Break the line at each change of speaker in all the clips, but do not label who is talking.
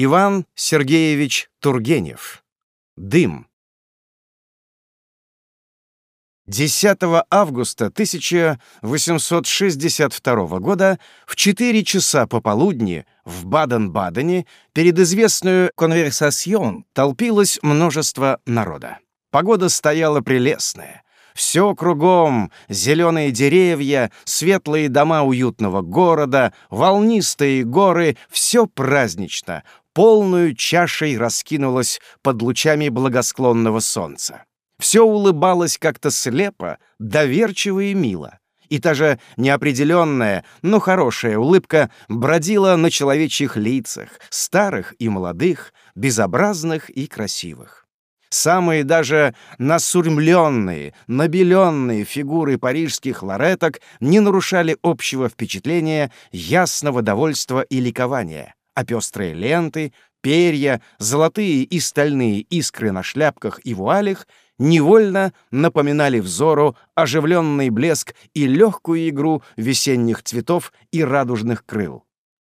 Иван Сергеевич Тургенев. «Дым». 10 августа 1862 года в 4 часа пополудни в Баден-Бадене перед известную «Конверсасьон» толпилось множество народа. Погода стояла прелестная. Все кругом — зеленые деревья, светлые дома уютного города, волнистые горы — все празднично, полную чашей раскинулось под лучами благосклонного солнца. Все улыбалось как-то слепо, доверчиво и мило. И та же неопределенная, но хорошая улыбка бродила на человечьих лицах, старых и молодых, безобразных и красивых. Самые даже насурмленные, набеленные фигуры парижских лореток не нарушали общего впечатления ясного довольства и ликования, а пестрые ленты, перья, золотые и стальные искры на шляпках и вуалях невольно напоминали взору оживленный блеск и легкую игру весенних цветов и радужных крыл.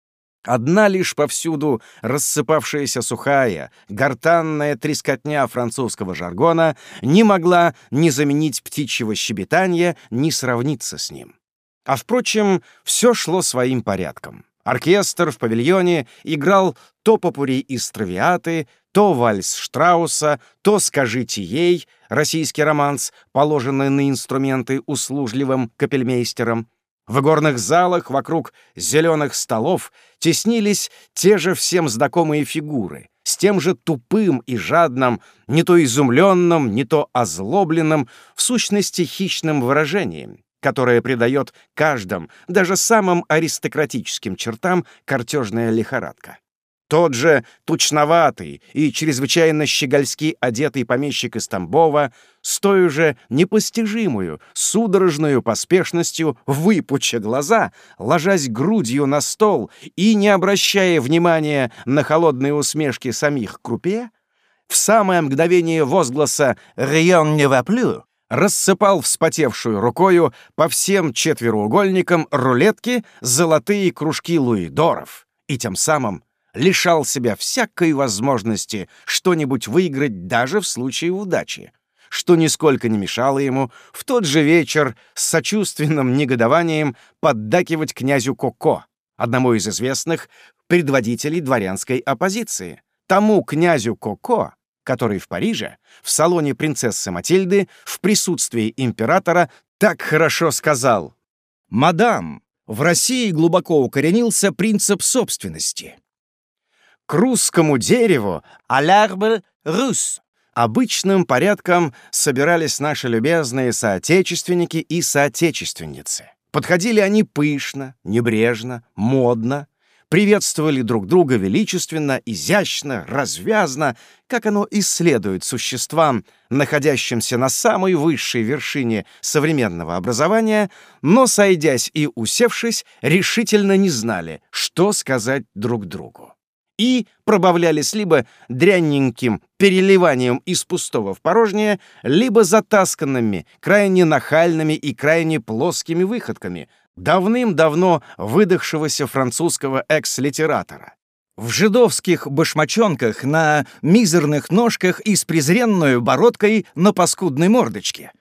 Одна лишь повсюду рассыпавшаяся сухая, гортанная трескотня французского жаргона не могла ни заменить птичьего щебетания, ни сравниться с ним. А, впрочем, все шло своим порядком. Оркестр в павильоне играл то попурри из Травиаты, то вальс Штрауса, то «Скажите ей», российский романс, положенный на инструменты услужливым капельмейстером. В игорных залах вокруг зеленых столов теснились те же всем знакомые фигуры, с тем же тупым и жадным, не то изумленным, не то озлобленным, в сущности хищным выражением, которое придает каждым, даже самым аристократическим чертам, картежная лихорадка. Тот же тучноватый и чрезвычайно щегольски одетый помещик из Тамбова с той же непостижимую, судорожную поспешностью, выпуча глаза, ложась грудью на стол и не обращая внимания на холодные усмешки самих крупье, в самое мгновение возгласа «Rien ne va plus» рассыпал вспотевшую рукою по всем четвероугольникам рулетки золотые кружки луидоров и тем самым лишал себя всякой возможности что-нибудь выиграть даже в случае удачи, что нисколько не мешало ему в тот же вечер с сочувственным негодованием поддакивать князю Коко, одному из известных предводителей дворянской оппозиции, тому князю Коко, который в Париже, в салоне принцессы Матильды, в присутствии императора так хорошо сказал: «Мадам, в России глубоко укоренился принцип собственности. К русскому дереву à l'arbre russe» обычным порядком собирались наши любезные соотечественники и соотечественницы. Подходили они пышно, небрежно, модно, приветствовали друг друга величественно, изящно, развязно, как оно и следует существам, находящимся на самой высшей вершине современного образования, но, сойдясь и усевшись, решительно не знали, что сказать друг другу. И пробавлялись либо дрянненьким переливанием из пустого в порожнее, либо затасканными, крайне нахальными и крайне плоскими выходками давным-давно выдохшегося французского экс-литератора. В жидовских башмачонках, на мизерных ножках и с презренной бородкой на паскудной мордочке.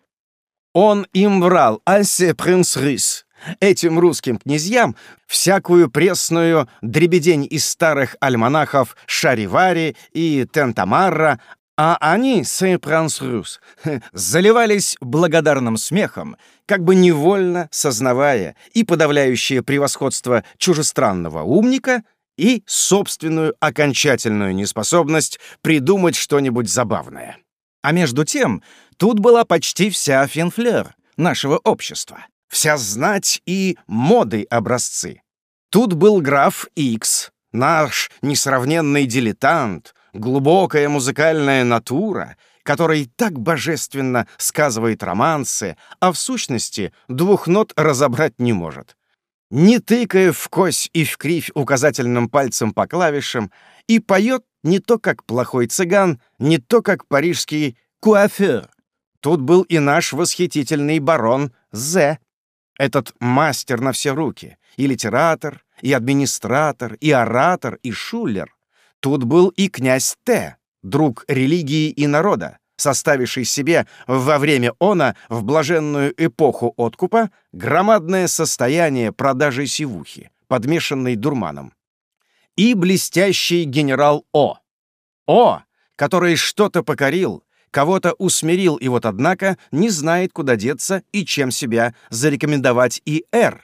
Он им врал «Альсе принц рус». Этим русским князьям всякую пресную дребедень из старых альманахов Шаривари и Тентамарра, а они, «Сэ принц рус», заливались благодарным смехом, как бы невольно сознавая и подавляющее превосходство чужестранного умника, и собственную окончательную неспособность придумать что-нибудь забавное. А между тем, тут была почти вся финфлер нашего общества. Вся знать и моды образцы. Тут был граф Икс, наш несравненный дилетант, глубокая музыкальная натура, который так божественно сказывает романсы, а в сущности 2 нот разобрать не может. Не тыкая вкось и вкривь указательным пальцем по клавишам, и поет не то как плохой цыган, не то как парижский куафер. Тут был и наш восхитительный барон З. Этот мастер на все руки, и литератор, и администратор, и оратор, и шулер. Тут был и князь Т, друг религии и народа, составивший себе во время она, в блаженную эпоху откупа, громадное состояние продажей сивухи, подмешанной дурманом. И блестящий генерал О, который что-то покорил, кого-то усмирил и вот, однако, не знает, куда деться и чем себя зарекомендовать, и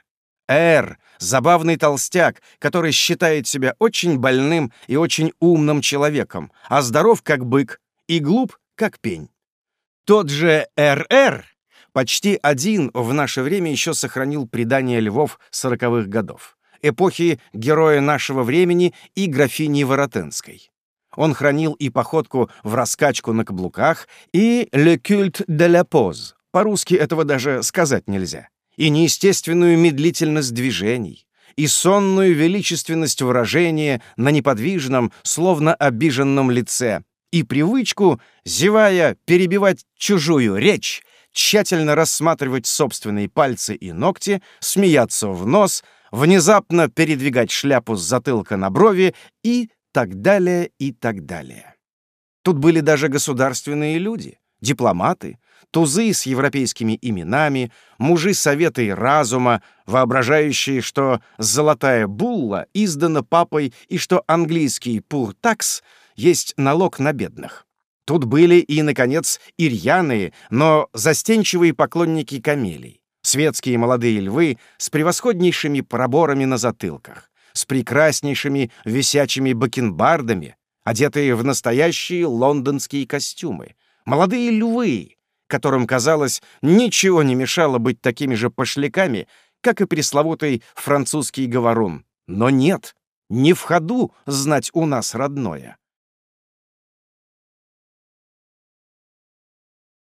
Р, забавный толстяк, который считает себя очень больным и очень умным человеком, а здоров как бык и глуп как пень. Тот же РР почти один в наше время еще сохранил предание львов 40-х годов, эпохи героя нашего времени и графини Воротынской. Он хранил и походку в раскачку на каблуках, и «le culte de la pose», по-русски этого даже сказать нельзя, и неестественную медлительность движений, и сонную величественность выражения на неподвижном, словно обиженном лице, и привычку, зевая, перебивать чужую речь, тщательно рассматривать собственные пальцы и ногти, смеяться в нос, внезапно передвигать шляпу с затылка на брови и так далее, и так далее. Тут были даже государственные люди, дипломаты, тузы с европейскими именами, мужи совета и разума, воображающие, что золотая булла издана папой и что английский «pour tax» есть налог на бедных. Тут были и, наконец, и рьяные, но застенчивые поклонники камелий, светские молодые львы с превосходнейшими проборами на затылках, с прекраснейшими висячими бакенбардами, одетые в настоящие лондонские костюмы, молодые львы, которым, казалось, ничего не мешало быть такими же пошляками, как и пресловутый французский говорун. Но нет, не в ходу знать у нас родное.